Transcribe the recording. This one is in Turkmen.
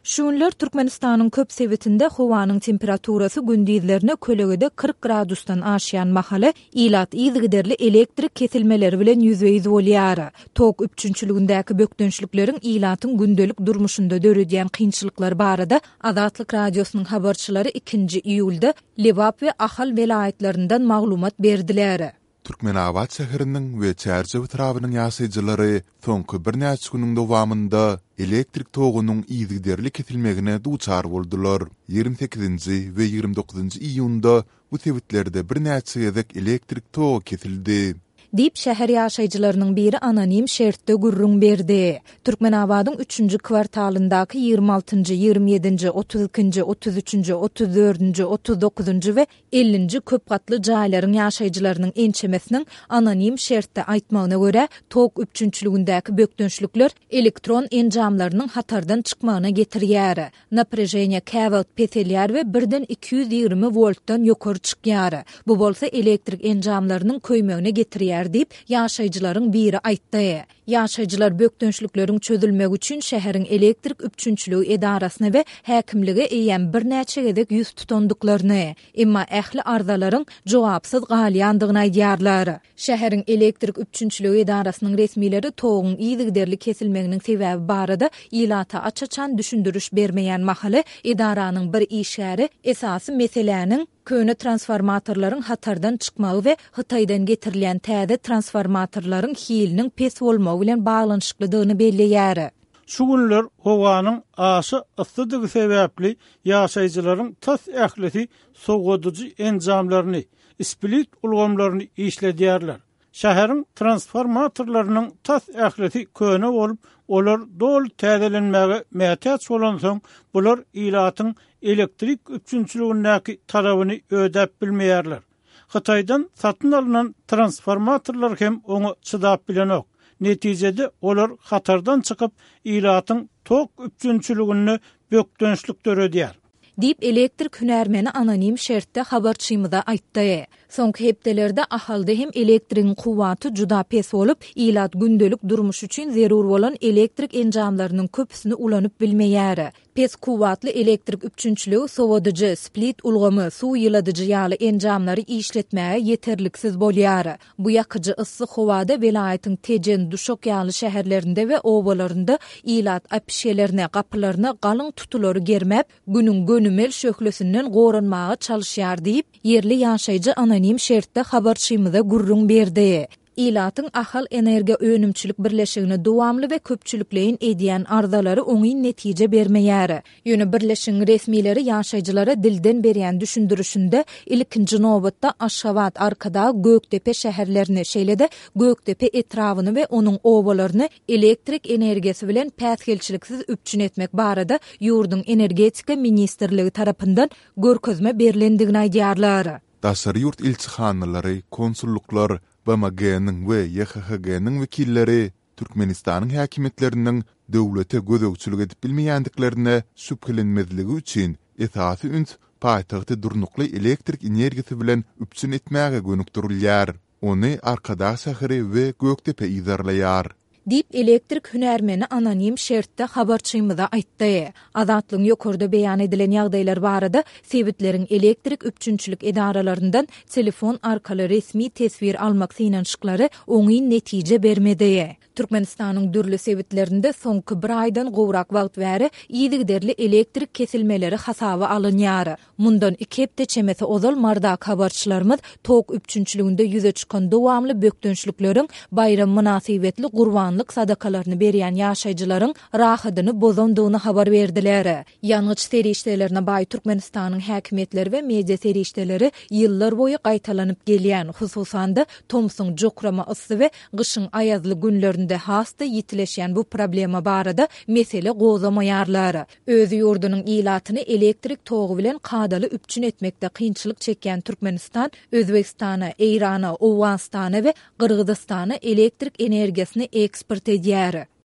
Şunlar Türkmenistanyň köp sebetinde howanyň temperaturasy gündizlerine kölegede 40 gradusdan aşýan mahaly ilat ýygyderli elektrik kesilmeleri bilen ýüzbeýiz bolýar. Tok üpçünçülügindäki bökdönçlükleriň ilatyň gündelik durmuşynda döredýän kynçylyklar barada Azatlyk radiosynyň habarçylary 2 iýulda Lebap we Ahal welaýatlerinden maglumat berdiler. Türkmenabad şäheriniň we Çärçe etrawynyň ýaşaýjylary soňky bir näçe güniň dowamında elektrik togunyň ýygyderli kesilmegine duçar boldular. 28-nji we 29-njy iýunda bu sebetlerde bir näçe gezek elektrik togu kesildi. Dip şäher ýaşaýjylarynyň biri anonim şertde gurrun berdi. Türkmenabadyň 3-nji kwartalyndaky 26-njy, 27-nji, 32-nji, 33-nji, 34-nji, 39-njy we 50-nji köp gatly jaýlaryň ýaşaýjylarynyň ençemesiniň anonim şertde aýtmagyna görä, tok üpçünçülügindäki bökdönçlükler elektron enjamlarynyň hatardan çykmagyna getirýär. Naprejeniýa käwagt peselýär we 1-220 voltdan ýokary çykýar. Bu bolsa elektrik enjamlarynyň köýmegine getirýär dip ýaşaýjylaryň biri aýtdy. Ýaşaýjylar bökdönçlükleriň çözülmegi üçin şäheriň elektrik üpçünçüligi edarasyna we häkimlige eýen bir näçe gezek ýüz tutandyklaryny, emma ähli arzalaryň jogapsyz galýandygyny aýdýarlar. Şäheriň elektrik üpçünçüligi edarasynyň resmileri togyň ýygyderli kesilmeginiň sebäbi barada ilata açaçan düşündürüş bermeýän mahaly edaranyň bir işgäri esasy meseleniň köne transformatorlaryň hatardan çykmagy we Hytaýdan getirilen täze transformatorlaryň hiliniň pes bolmagy bilen baglanyşyklydygyny belleýär. Şu günler howanyň aşy yssydygy sebäpli ýaşaýjylaryň tas ähleti soňgodyjy enjamlaryny, split ulgamlaryny işledýärler. Şäheriň transformatorlarynyň tas ähleti köne bolup, olar dol täzelenmäge mätäç bolan soň bular ilatyň elektrik üpçünçülügindäki tarabyny ödäp bilmeýärler. Hytaýdan satyn alynan transformatorlar hem oňa çydap bilenok. Netijede olar hatardan çykyp ilatyň tok üpçünçülügini bökdönçlük döredýär. Dip elektrik hünärmeni anonim şertde habarçymyza aýtdy. Soňky hepdelerde ahalda hem elektriň kuwaty juda pes bolup, ilat gündelik durmuş üçin zerur bolan elektrik enjamlarynyň köpüsini ulanyp bilmeýär. Pes kuwatly elektrik üpçünçlügi sowadyjy, split ulgamy, suw ýyladyjy ýaly enjamlary işletmäge ýeterliksiz bolýar. Bu ýakyjy ıssy howada welaýatyň tejen duşok ýaly şäherlerinde we owalarynda ilat apişelerine, gapylaryna galyň tutulary germep, günüň gönümel şöhlesinden goranmagy çalyşýar diýip yerli ýaşaýjy anonim şertde habarçymyza gurrun berdi. İlatyň ahal energiýa önümçilik birleşigini dowamly we köpçülükleýin edýän arzalary oňy netije bermeýär. Ýöne birleşigiň resmileri ýaşaýjylara dilden berýän düşündürüşinde ilkinji nobatda Aşgabat arkada Göktepe şäherlerini, şeýle-de Göktepe etrawyny we onuň owalaryny elektrik energiýasy bilen päsgelçiliksiz üpçün etmek barada ýurduň energetika ministrligi tarapyndan görkezme berilendigini aýdýarlar. Daşary ýurt ilçihanlary, konsulluklar, BMG'niň we YHHG'niň wekilleri Türkmenistanyň häkimetläriniň döwlete gözegçilik edip bilmeýändiklerine şüphelenmezligi üçin esasy üns paýtagty durnukly elektrik energiýasy bilen üpçün etmäge gönükdirilýär. Ony arkada şäheri we Göktepe ýazarlaýar. Dip elektrik hünärmeni anonim şertde habarçymyza aýtdy. Azatlyň ýokarda beýan edilen ýagdaýlar barada sebetleriň elektrik üpçünçülük edaralaryndan telefon arkaly resmi tesbir almak synanşyklary oňy netije bermedi. Türkmenistanyň dürli sebetlerinde soňky bir aýdan gowrak wagt bäri ýygyderli elektrik kesilmeleri hasaba alynýar. Mundan 2 hepde çemesi ozal mardak habarçylarymyz tok üpçünçülüginde ýüze çykan dowamly bökdönçlükleriň bayram münasibetli gurbanlyk sadakalaryny berýän ýaşaýjylaryň rahatyny bozandygyny habar berdiler. Ýanyç serişdelerine baý Türkmenistanyň häkimetleri we media serişdeleri ýyllar boýy gaýtalanyp gelýän, hususan da Tomsun jokrama ıssy we gyşyň aýazly günlerinde hasta ýitileşýän bu problema barada mesele gozamaýarlar. Öz ýurdunyň ilatyny elektrik togu bilen kadaly üpçün etmekde kynçylyk çekýän Türkmenistan, Özbekistana, Eýrana, Owganistana we Gyrgyzstana elektrik energiýasyny eksport edýär.